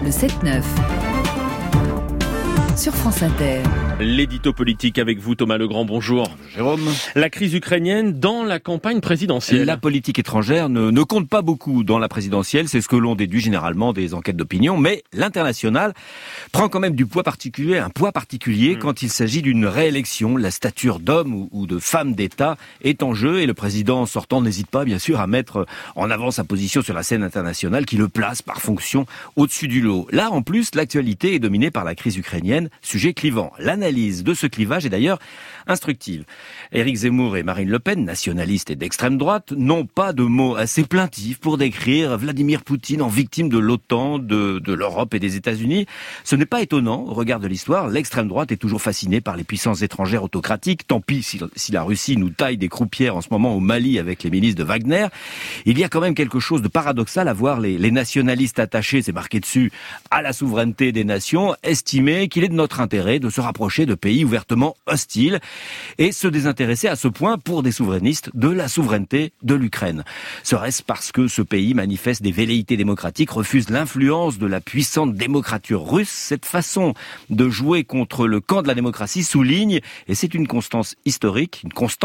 Le 7-9 sur France Inter. L'édito politique avec vous, Thomas Legrand, bonjour. Jérôme. La crise ukrainienne dans la campagne présidentielle. La politique étrangère ne compte pas beaucoup dans la présidentielle, c'est ce que l'on déduit généralement des enquêtes d'opinion, mais l'international prend quand même un poids particulier quand il s'agit d'une réélection. La stature d'homme ou de femme d'État est en jeu et le président sortant n'hésite pas, bien sûr, à mettre en avant sa position sur la scène internationale qui le place par fonction au-dessus du lot. Là, en plus, l'actualité est dominée par la crise ukrainienne, sujet clivant. L'analyse de ce clivage est d'ailleurs instructive. Éric Zemmour et Marine Le Pen, nationalistes et d'extrême droite, n'ont pas de mots assez plaintifs pour décrire Vladimir Poutine en victime de l'OTAN, de l'Europe et des États-Unis. Ce n'est pas étonnant, au regard de l'histoire, l'extrême droite est toujours fascinée par les puissances étrangères autocratiques. Tant pis si la Russie nous taille des croupières en ce moment au Mali avec les milices de Wagner. Il y a quand même quelque chose de paradoxal à voir les nationalistes attachés, c'est marqué dessus, à la souveraineté des nations, estimer qu'il est de notre intérêt de se rapprocher de pays ouvertement hostiles et se désintéresser à ce point pour des souverainistes de la souveraineté de l'Ukraine. Serait-ce parce que ce pays manifeste des velléités démocratiques, refuse l'influence de la puissante démocrature russe? Cette façon de jouer contre le camp de la démocratie souligne, et c'est une constante historique,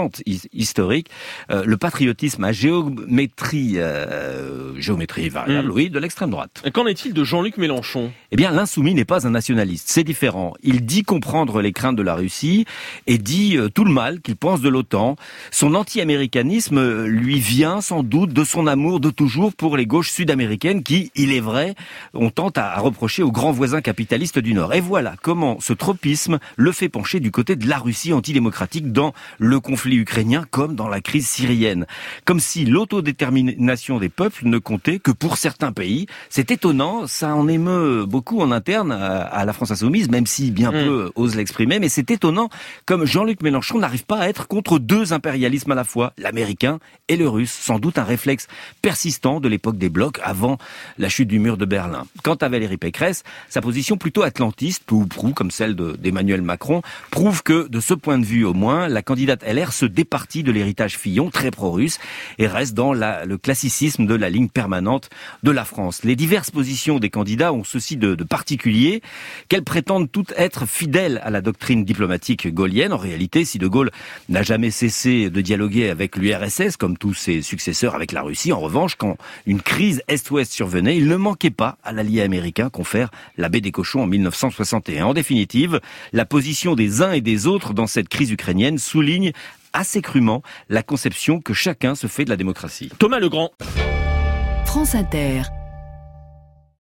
le patriotisme à géométrie variable, de l'extrême droite. Qu'en est-il de Jean-Luc Mélenchon? Eh bien, l'insoumis n'est pas un nationaliste, c'est différent. Il dit comprendre les craintes de la Russie et dit tout le mal qu'il pense de l'OTAN. Son anti-américanisme lui vient sans doute de son amour de toujours pour les gauches sud-américaines qui, il est vrai, on tente à reprocher aux grands voisins capitalistes du Nord. Et voilà comment ce tropisme le fait pencher du côté de la Russie antidémocratique dans le conflit ukrainien comme dans la crise syrienne. Comme si l'autodétermination des peuples ne comptait que pour certains pays. C'est étonnant, ça en émeut beaucoup en interne à la France insoumise, même si bien peu osent l'exprimer, mais c'est étonnant comme Jean-Luc Mélenchon n'arrive pas à être contre deux impérialismes à la fois, l'américain et le russe, sans doute un réflexe persistant de l'époque des blocs avant la chute du mur de Berlin. Quant à Valérie Pécresse, sa position plutôt atlantiste, peu ou prou, comme celle d'Emmanuel Macron, prouve que, de ce point de vue au moins, la candidate LR se départit de l'héritage Fillon, très pro-russe, et reste dans le classicisme de la ligne permanente de la France. Les diverses positions des candidats ont ceci de particulier, qu'elles prétendent toutes être fidèles à la doctrine diplomatique gaulienne. En réalité, si De Gaulle n'a jamais cessé de dialoguer avec l'URSS, comme tous ses successeurs avec la Russie, en revanche, quand une crise Est-Ouest survenait, il ne manquait pas à l'allié américain confère la baie des Cochons en 1961. En définitive, la position des uns et des autres dans cette crise ukrainienne souligne assez crûment la conception que chacun se fait de la démocratie. Thomas Legrand. France Inter.